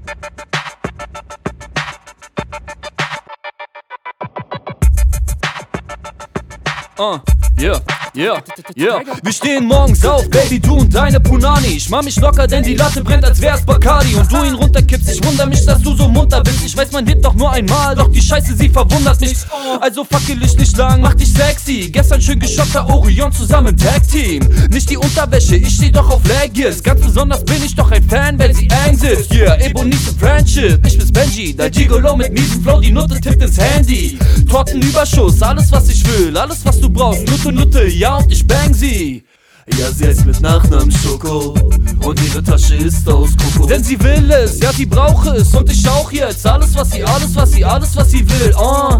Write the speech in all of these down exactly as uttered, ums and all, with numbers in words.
Uh, yeah, yeah, yeah. Wir stehen morgens auf, Baby, du und deine Punani. Ich mach mich locker, denn die Latte brennt, als wär's Bacardi. Und du ihn runterkippst, ich wundere mich, dass du so munter bist. Ich weiß, man wird doch nur einmal, doch die Scheiße, sie verwundert mich. Also fackel ich nicht lang, mach dich sexy. Gestern schön geschockter Orion zusammen im Tag-Team. Nicht die Unterwäsche, ich steh doch auf Leggings. Ganz besonders bin ich doch ein Fan, wenn sie eng sitzt. Yeah, Ebonice Friendship, ich bin's Benji. Der Gigolo mit miesem Flow, die Nutte tippt ins Handy. Tortenüberschuss, alles was ich will, alles was du brauchst. Nutte, Nutte, ja und ich bang sie. Ja, sie heißt mit Nachnamen Schoko und ihre Tasche ist aus Koko. Denn sie will es, ja sie braucht es und ich auch jetzt. Alles was sie, alles was sie, alles was sie will, oh.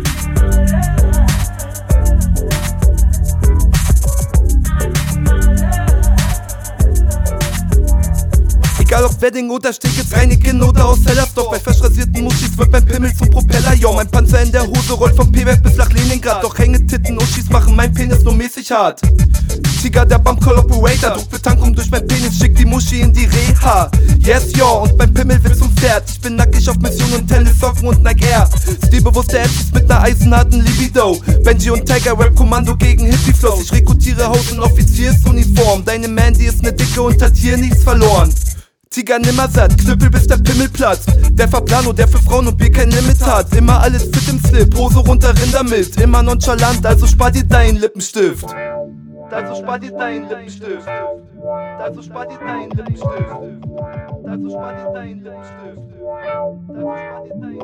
Egal ob Wedding oder Stickets, Reinigen oder aus Hellersdorf. Bei frisch rasierten Muschis wird mein Pimmel zum Propeller, yo. Mein Panzer in der Hose rollt vom P-Werk bis nach Leningrad. Doch Hängetitten Uschis machen mein Penis nur mäßig hart. Tiger, der Bump Collaborator, Druck Betankung durch mein Penis, schickt die Muschi in die Reha. Yes, yo, und mein Pimmel wird zum Pferd. Ich bin nackig auf Mission und Tennissocken und Nike Air. Stilbewusste Apps mit ner eisenharten Libido. Benji und Tiger, Rap-Kommando gegen Hippie-Flows. Ich rekrutiere Haus- und Offiziersuniform. Deine Mandy ist ne Dicke und hat hier nichts verloren. Tiger nimmer satt, Knüppel bis der Pimmel platzt. Der Verplano, der für Frauen und Bier kein Limit hat. Immer alles fit im Slip, Hose runter, Rinder mit. Immer nonchalant, also spar dir deinen Lippenstift. Also spar dir deinen Lippenstift. Also spar dir deinen Lippenstift. Also spar dir deinen Lippenstift. Also spar dir deinen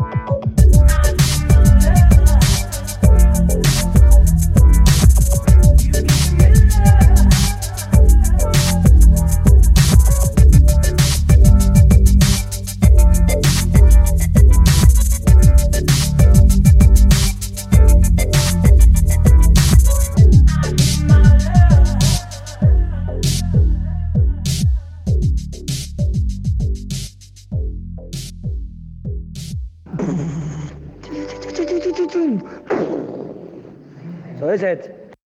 So ist es.